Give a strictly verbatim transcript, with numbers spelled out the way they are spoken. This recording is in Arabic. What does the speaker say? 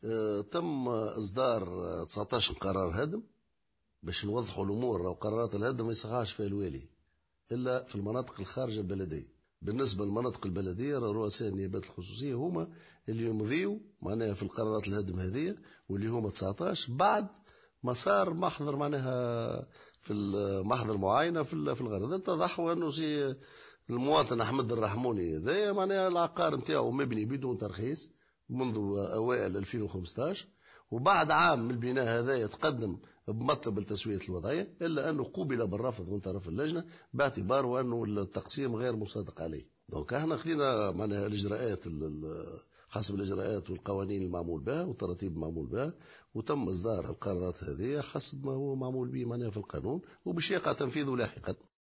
آه، تم إصدار آه، تسعطاش قرار هدم باش نوضحوا الأمور. وقرارات الهدم ما يصحاش فيها الوالي إلا في المناطق الخارجة البلدية. بالنسبة للمناطق البلدية رؤساء النيابات الخصوصية هما اللي يمضيوا معناها في القرارات الهدم هذه، واللي هما تسعطاش بعد مسار محضر معناها في المحضر معاينة في الغرض. اتضح أنه سي المواطن أحمد الرحموني هذايا معناها العقار نتاعو مبني بدون ترخيص منذ أوائل ألفين وخمسطاش، وبعد عام من البناء هذا يتقدم بمطلب لتسوية الوضعية، إلا أنه قوبل بالرفض من طرف اللجنة باعتبار أنه التقسيم غير مصادق عليه. دونك احنا خذينا معناها الإجراءات حسب الإجراءات والقوانين المعمول بها والتراتيب المعمول بها، وتم إصدار القرارات هذه حسب ما هو معمول به معناها في القانون، وبش يقع تنفيذه لاحقا.